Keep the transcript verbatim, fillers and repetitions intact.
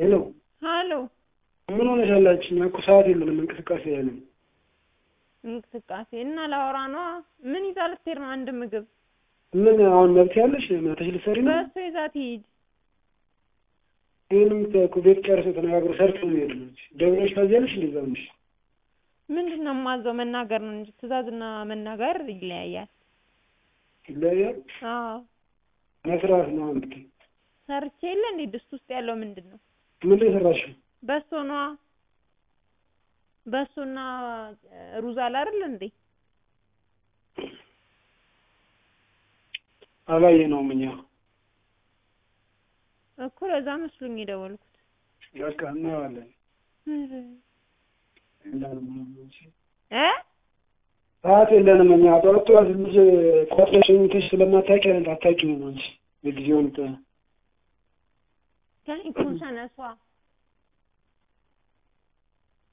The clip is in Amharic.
ሄሎ ሃሎ ምን ሆነሽ አላችኝ? እኮ ሰዓት የለንም እንቅስቃሴ ያለን እንቅስቃሴ እና ላወራ ነው። ምን ይዛል ትሄድ ነው? አንድ ምግብ ምን አሁን መብት ያለሽ መተሽ ልትሰሪ ነው? በሱ ይዛት ሂድ። ይሄንም ከቤት ጨርሶ ተነጋግሮ ሰርቶ ነው ያለው። ደውለሽ ታዚያለሽ እንደዛው ነሽ። ምንድነው ማዘው? መናገር ነው እንጂ ትእዛዝና መናገር ይለያያል። ይለያያል? አዎ መስራት ነው አንተ። ሰርቼ የለ እንዴ ድስት ውስጥ ያለው ምንድነው? ምን ላይ ሰራሽው? በሶ ነው። በሶና ሩዝ አለ አይደል እንዴ? አላየ ነው ምኛ እኮ ለዛ መስሎኝ የደወልኩት። በቃ እናዋለን እ ሰዓት የለንም እኛ ጠዋት ጠዋት ልጅ ቆጥረሽ እንትን ስለማታውቂ አታውቂም ነው እንጂ የጊዜውን ከን ኮንሰነሷ